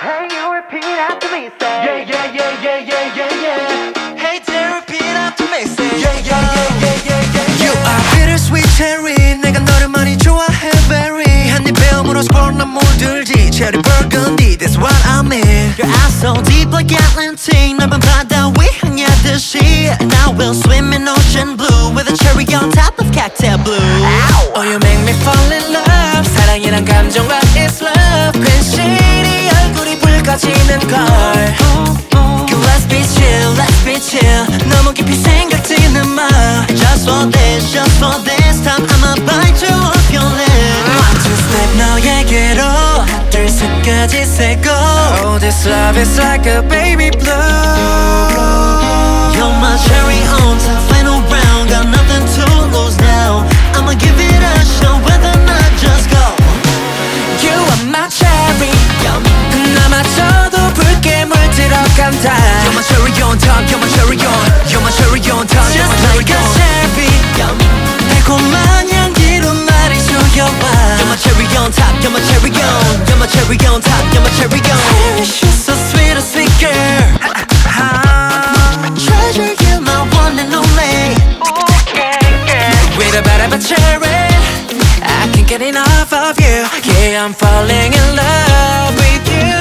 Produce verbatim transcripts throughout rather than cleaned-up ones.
Hey, you repeat after me, say Yeah, yeah, yeah, yeah, yeah, yeah, yeah. Hey dear, repeat after me, say Yeah, yeah, yeah, yeah, yeah, yeah. You are bittersweet cherry 내가 너를 많이 좋아해 very 한입 배움으로 스포른 난 물들지 Cherry burgundy, that's what I mean Your eyes so deep like Atlantic 넓은 바다 위 향하듯이 And I will swim in ocean blue With a cherry on top of cocktail blue Ow. Oh you make me fall in love 사랑이란 감정과 it's love 괜시리 얼굴이 붉어지는 걸 Let's be chill, let's be chill 너무 깊이 생각지는 마 Just for this, just for this time I'ma bite you off your lip One, two, step 너에게로 하나, 둘, 셋까지 say go Oh, this love is like a baby blue You're my cherry on top final round Got nothing to lose now I'ma give it a shot whether or not just go You are my cherry 나 맞춰도 붉게 물들어간다 You're my cherry on top, you're my cherry on You're my cherry on top, you're my cherry on Just like a cherry 달콤한 향기로 나를 속여봐 You're my cherry on top, you're my cherry on You're my cherry on top, you're my cherry on Cherish you so sweet, a sweet girl Treasure you, my one and only With a bit of a cherry I can't get enough of you Yeah, I'm falling in love with you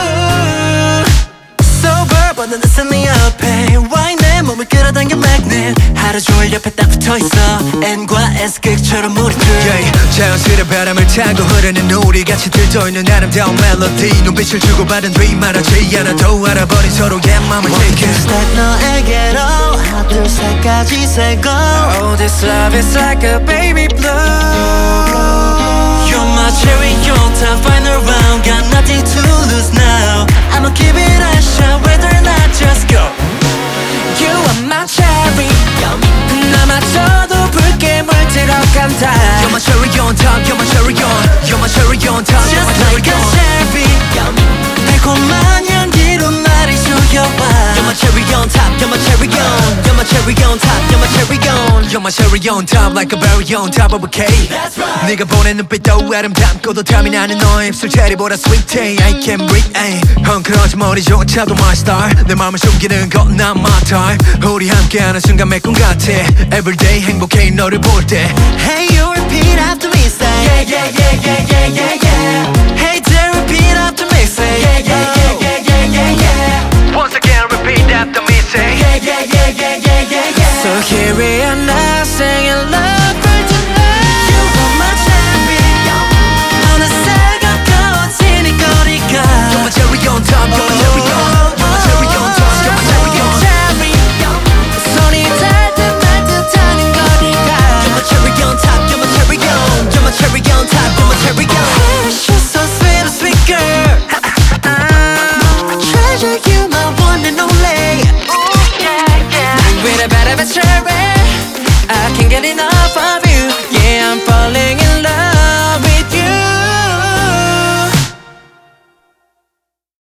Sober, but 넌 listen me up hey. Why 내 몸을 끌어당겨 magnet 하루 종일 옆에 딱 붙어있어 N과 S 극처럼 우리들 yeah, 자연스레 바람을 타고 흐르는 우리 같이 들떠있는 아름다운 멜로디 눈빛을 주고받은 뒤 말하지 않아도 알아버린 서로의 맘을 take it Step 너에게로 하나 둘 셋까지 say go Oh this love is like a baby blue You're my cherry on top final round Got nothing to lose now I'ma give it a shot whether or not just go You are my cherry 나 맞춰도 붉게 물들어간다 You're my cherry on top, you're my cherry on You're my cherry on top, you're my cherry on Just like a cherry 달콤한 향기로 나를 속여봐 You're my cherry on top, you're my cherry on You're my cherry on top, you're my cherry on You're my cherry on top like a berry on top of a cake That's right 네가 보낸 눈빛도 아름답고도 탐이 나는 너의 입술 체리보다 sweet I can't breathe ay. 헝클어진 머리조차도 my star 내 맘을 숨기는 건 not my time 우리 함께하는 순간 매 꿈 같아 Everyday 행복해 너를 볼 때 Hey you repeat after me say Yeah yeah yeah yeah yeah yeah yeah Hey dear repeat after me say Yeah yeah yeah yeah yeah yeah yeah Once again repeat after me say Yeah yeah yeah yeah yeah yeah yeah So here we are now singing love for tonight You are my champion 어느새 가까워지는 거리가 You're my cherry on top, you're my cherry on You're my cherry on top, you're my cherry on 손이 닿듯 닿듯하는 거리가 You're my cherry on top, you're my cherry on You're my cherry on top, you're my cherry on Cherish you so sweet, a sweet girl I treasure you, my one and only Ooh, yeah, yeah. With a bit of a cherry I can't get enough of